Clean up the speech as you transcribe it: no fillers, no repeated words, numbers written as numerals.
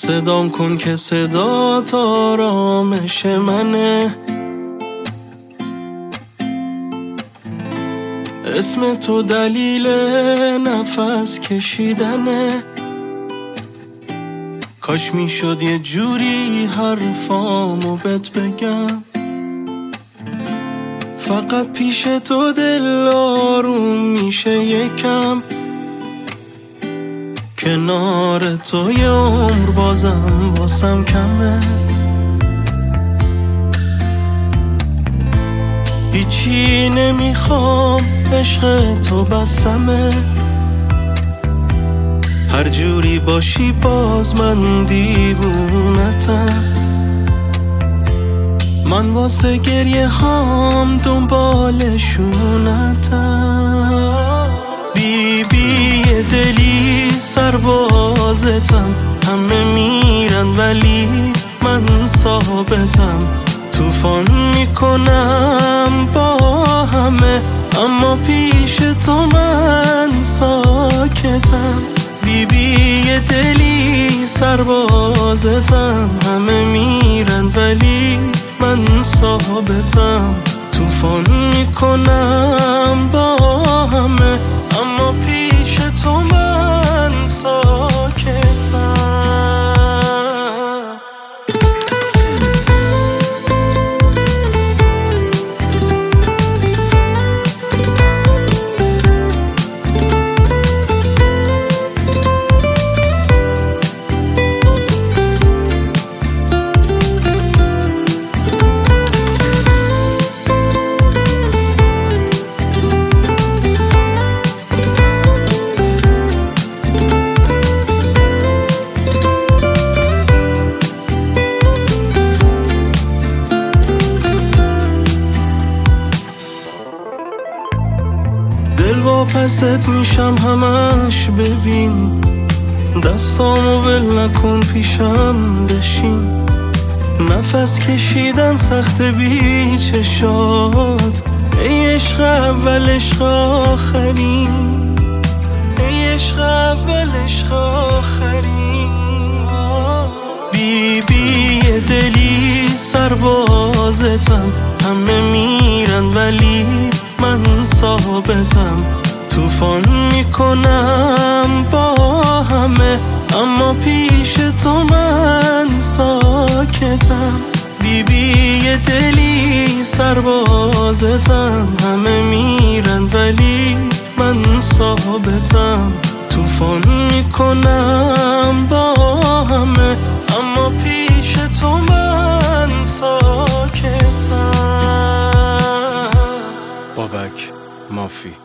صدام کن که صدات آرامش منه. اسم تو دلیل نفس کشیدنه. کاش میشد یه جوری حرفامو بهت بگم، فقط پیش تو دل آروم میشه یکم. کنار تو یه عمر بازم واسم کمه. هیچی نمیخوام، عشق تو بسمه. هر جوری باشی باز من دیوونتم. من واسه گریه هام دنبالشونتم. بی یه دلی سربازتم. همه میرن ولی من ثابتم. طوفان میکنم با همه اما پیش تو من ساکتم. بی یه دلی سربازتم. همه میرن ولی من ثابتم. طوفان میکنم با همه اما پیش تو من ساکتم. دل واپست میشم همش ببین. دستامو ول نکن پیشم بشین. نفس کشیدن سخت بی چشات. ای عشق اول عشق آخرین. ای عشق اول عشق آخرین. بی یه دلی سربازتم. همه میرن ولی من ثابتم. طوفان میکنم با همه اما پیش تو من ساکتم. بی یه دلی سربازتم. همه میرن ولی من ثابتم. طوفان میکنم با همه اما پیش تو من ساکتم. بابک مافی.